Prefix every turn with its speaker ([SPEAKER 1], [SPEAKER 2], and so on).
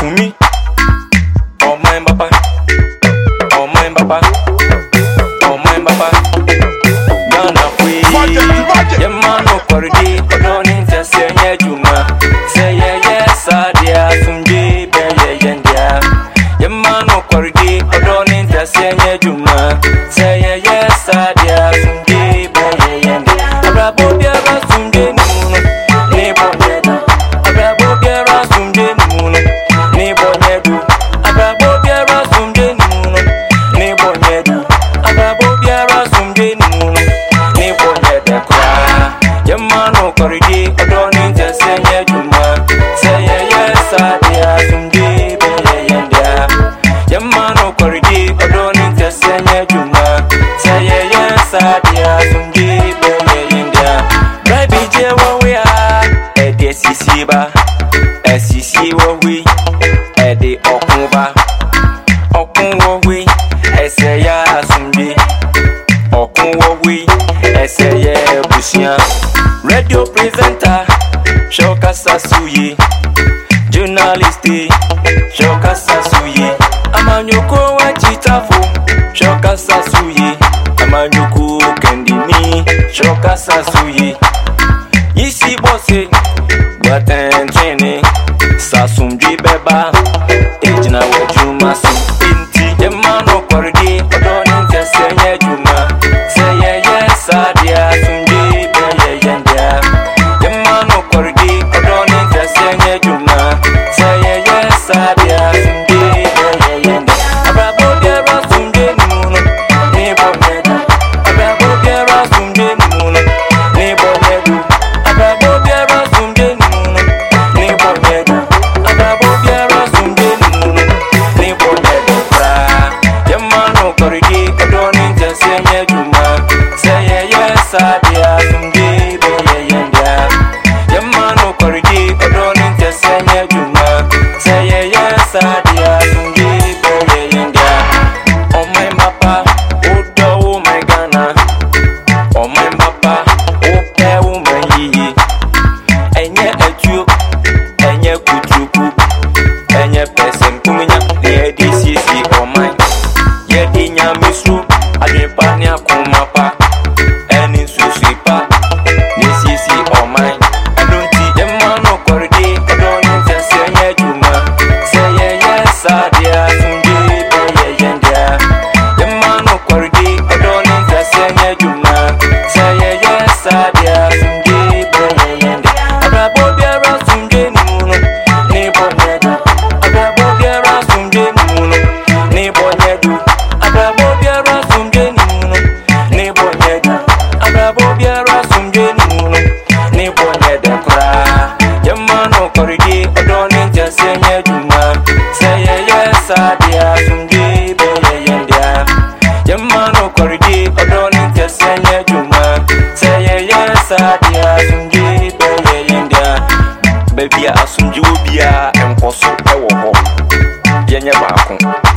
[SPEAKER 1] me. Oh my papa, oh my papa, oh my papa. Ghana free. Your man no corridi, but don't intercede your juma. Say yes, adia, some day, be yendia. Your man no corridi, but don't intercede your juma. Say yes, adia, some day, be yendia. Abrabo biara some day nuno, nebo nedu. Abrabo biara some day nuno, nebo nedu. Abrabo biara some day nuno, nebo nedu. Abrabo biara some day nuno, nebo nedu. Your man no corridi, but don't intercede your juma. Say yes, adia, some day, be yendia. Your man no corridi, but don't intercede your juma. Say yes, adia, some day, be yendia. Drive BJ what we are, Eddie Sisiba, SCC what we, Eddie Okumba, Okumwa we, Esaya Sumbi, Okumwa we, Esaya Bushia. Radio presenter, Shoka Sasuye. Journalist, Shoka Sasuye. Amanyoko wa chitafo, Shoka Sasuye. Amanyoko kendini, Shoka Sasuye. Yisi bosse, Baten training, Sasumji beba, Ejina wajuma pinti. Yemano koridi, Odoni tesenye juma. Say yes, adia, sumji be yendia. Yemano koridi, Odoni tesenye juma. Say yes, adia, sumji be yendia. Abrabo biara sumji nuno, nebo nedu. Abrabo biara sumji nuno, nebo nedu. Abrabo biara sumji nuno, nebo nedu. Abrabo biara sumji nuno, nebo nedu. Yemano koridi, Odoni tesenye juma. Say yes, adia, sumji be yendia. Yemano koridi, Odoni tesenye juma. Say yes, adia, sumji be yendia. Oh my papa, oh my Ghana. Oh my papa, oh my yi. Enye etu, enye kutuku, enye person kuminya. Yedi sisi oh my. Yedi nyamisu, adepani akumapa. Eni susipa, ni sisi oh my. Adunti emano koridi, Odoni tesenye juma. Say yes, adia, sumji be yendia. Emano koridi, Odoni tesenye juma. Say yes, adia, sumji be yendia. Abrabo biara sumji nuno, nebo nedu. Abrabo biara sumji nuno, nebo nedu. Abrabo biara sumji nuno, nebo nedu. Abrabo biara sumji nuno, nebo nedu kura. Yemano koridi, Odoni tesenye juma. Say yes, adia, sumji be yendia. Yemano koridi, Odoni tesenye juma. Say yes, adia, sumji be yendia. Baby asumji ubia enkoso ewo ho. Yenye baako.